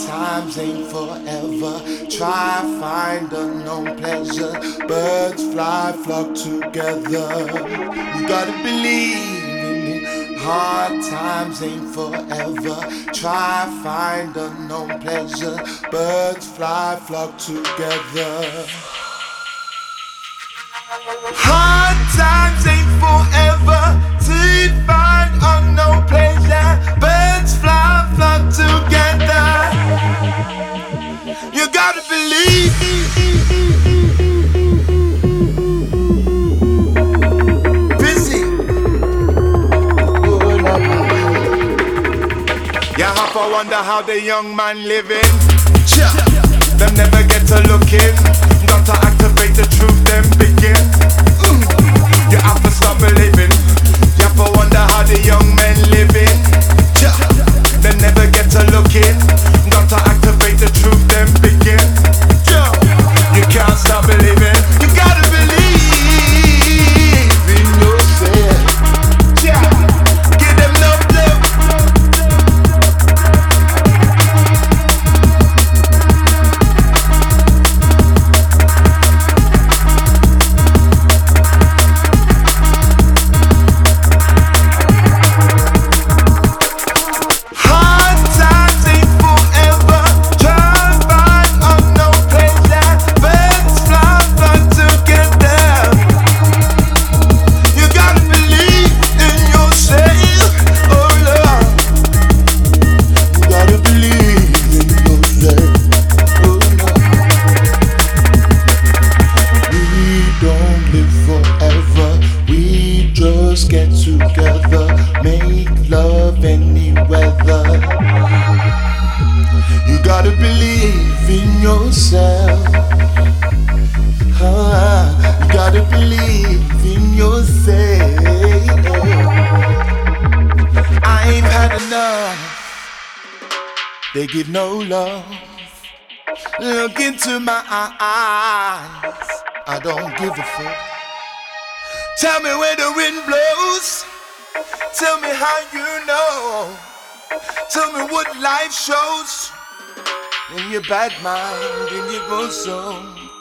times ain't forever. Try find unknown pleasure. Birds fly, flock together. You gotta believe in it. Hard times ain't forever. Try find unknown pleasure. Birds fly, flock together. Hard times ain't forever. To find unknown pleasure. Birds fly, flock together. You gotta believe. Busy. You have to wonder how the young man living. Them never get to looking. Got to activate the truth, then begin. You have to stop believing. You have to wonder how the young men living. Them never get to looking. Got to activate the truth, then begin. You can't stop believing. You gotta believe in yourself. Give them no love. Get together, make love any weather. You gotta believe in yourself. You gotta believe in yourself. I've had enough. They give no love. Look into my eyes. I don't give a fuck. Tell me where the wind blows. Tell me how you know. Tell me what life shows. When you're bad mind and you go so